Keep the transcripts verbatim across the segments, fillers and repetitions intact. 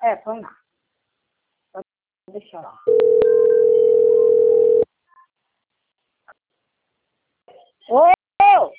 É, põe lá. Deixa lá. Oi, eu.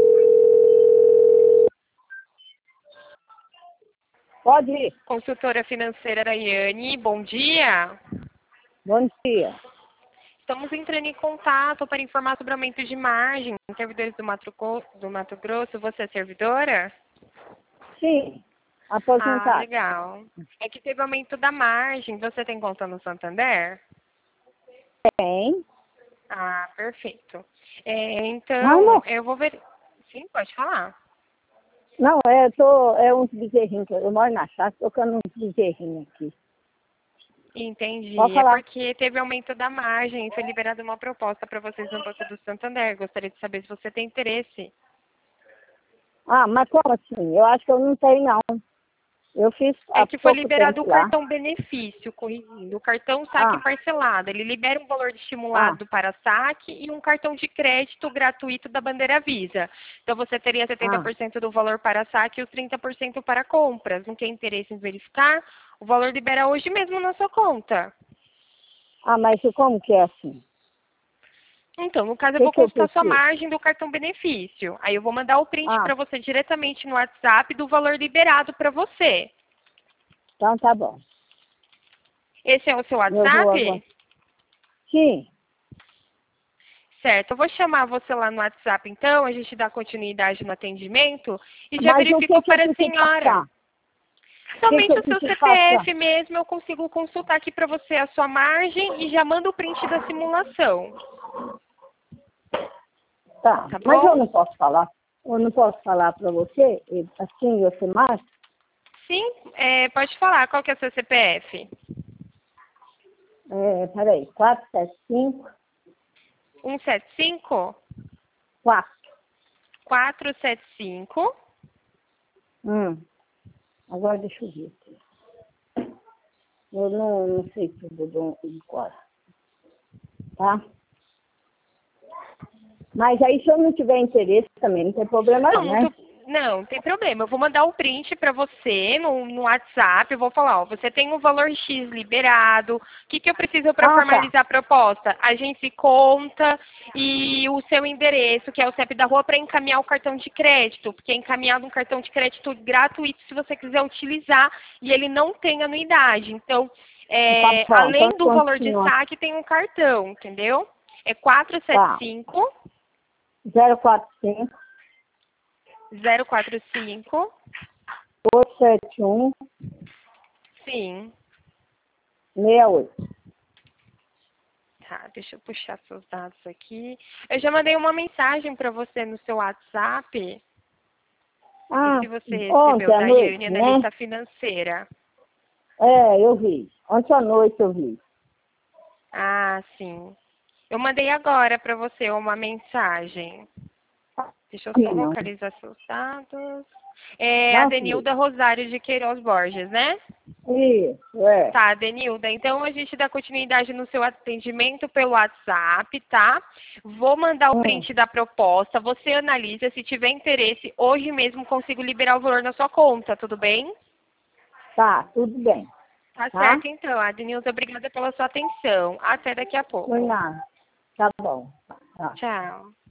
Pode ir. Consultora financeira Rayane, bom dia. Bom dia. Estamos entrando em contato para informar sobre aumento de margem em servidores do Mato, Co- do Mato Grosso. Você é servidora? Sim, Ah, aposentado. legal. É que teve aumento da margem. Você tem conta no Santander? Tem. Ah, perfeito. É, Não, então, não. eu vou ver. Sim, pode falar. Não, é, eu tô, é uns bezerrinhos. Eu moro na chácara, tocando uns bezerrinhos aqui. Pode Entendi. É falar. porque teve aumento da margem e foi liberada uma proposta para vocês no Banco do Santander. Gostaria de saber se você tem interesse. Ah, mas como assim? Eu acho que eu não tenho, não. Eu fiz É há que foi pouco liberado tempo o lá. cartão benefício, corrigindo, o cartão saque Ah, parcelado. Ele libera um valor ah, estimulado para saque e um cartão de crédito gratuito da Bandeira Visa. Então você teria setenta ah. por cento do valor para saque e os trinta por cento para compras. Não tem interesse em verificar? O valor libera hoje mesmo na sua conta. Ah, mas como que é assim? Então, no caso, O eu que vou que eu consultar sua preciso? margem do cartão benefício. Aí eu vou mandar o print Ah, para você diretamente no WhatsApp do valor liberado para você. então tá bom. Esse é o seu Eu vou agora. WhatsApp? Sim, Certo, eu vou chamar você lá no WhatsApp então, a gente dá continuidade no atendimento e já mas o que verifico que eu para a preciso senhora. passar? O que que Somente eu o seu preciso passar? C P F mesmo, eu consigo consultar aqui para você a sua margem e já mando o print da simulação, Tá, tá mas eu bom? não posso falar. Eu não posso falar para você, e assim você mais? Sim, é, pode falar, qual que é o seu C P F? É, peraí, quatro sete cinco, um sete cinco, quatro. quatro sete cinco, Hum, agora deixa eu ver aqui. Eu não, não sei tudo do de cor, tá? Mas aí se eu não tiver interesse também, não tem problema Não, não, não, né? tô- não, tem problema. Eu vou mandar o print para você no, no WhatsApp. Eu vou falar, ó, você tem um valor X liberado. O que, que eu preciso para Ah, tá. formalizar a proposta? Agência e conta e o seu endereço, que é o C E P da rua, para encaminhar o cartão de crédito. Porque é encaminhado um cartão de crédito gratuito se você quiser utilizar e ele não tem anuidade. Então, Tá é, bom, então além do valor de continua. saque, tem um cartão, entendeu? É quatro sete Tá, cinco, zero quatro cinco, zero quatro cinco. oito sete um, Sim. seis oito. Tá, deixa eu puxar seus dados aqui. Eu já mandei uma mensagem para você no seu WhatsApp. E Ah, se você recebeu ontem à da noite, Rayane, né? analista financeira. É, eu vi. Ontem à noite eu vi. Ah, sim. Eu mandei agora para você uma mensagem. Deixa eu só Vi, não. localizar seus dados. É a Não vi. Denilda Rosário de Queiroz Borges, né? Isso, é. Tá, Denilda. Então a gente dá continuidade no seu atendimento pelo WhatsApp, tá? Vou mandar o Hum, print da proposta. Você analisa. Se tiver interesse, hoje mesmo consigo liberar o valor na sua conta, tudo bem? tá, tudo bem. Tá Tá? certo, então. Denilda, obrigada pela sua atenção. Até daqui a Por pouco. nada. Tá bom. Tá. Tchau.